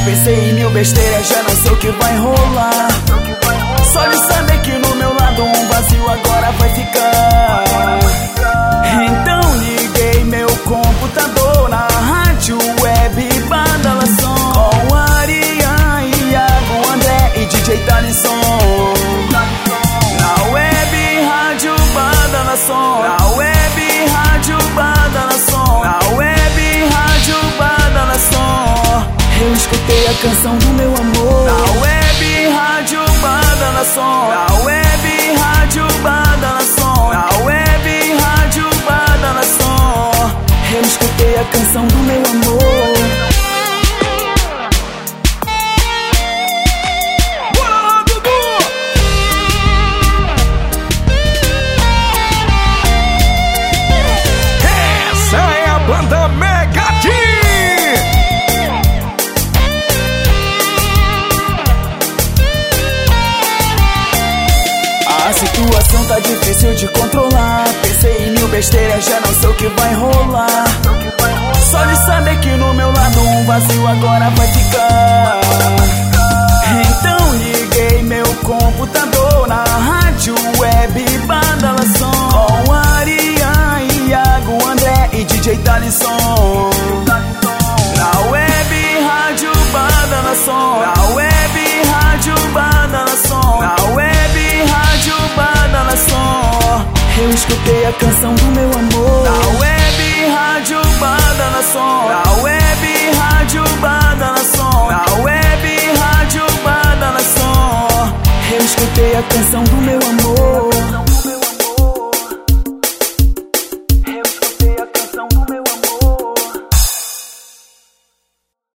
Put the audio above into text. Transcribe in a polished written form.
Pensei em mil besteiras, já não sei o que vai rolar. Só de saber que no meu lado um vazio agora vai ficar. Então liguei meu computador na rádio web Badalação, com Ariane, Iago, André e DJ Talisson. Na web rádio Badalação, na web rádio Badalação, na web rádio Badalação. Eu escutei a canção do meu amor na web rádio Badalação, na web rádio Badalação, na web rádio Badalação. Eu escutei a canção do meu amor. Bora lá, Dudu! Essa é a banda Mega D! A situação tá difícil de controlar. Pensei em mil besteiras, já não sei o que vai rolar. Só de saber que no meu lado um vazio agora vai ficar. Então liguei meu computador na rádio web Badalação, com Ariane, Iago, André e DJ Talisson. Na web rádio Badalação, na web rádio Badalação, na web rádio Badalação. Eu escutei a canção do meu amor na web rádio Badalação, na web rádio Badalação, na web rádio Badalação. Eu escutei a canção do meu amor.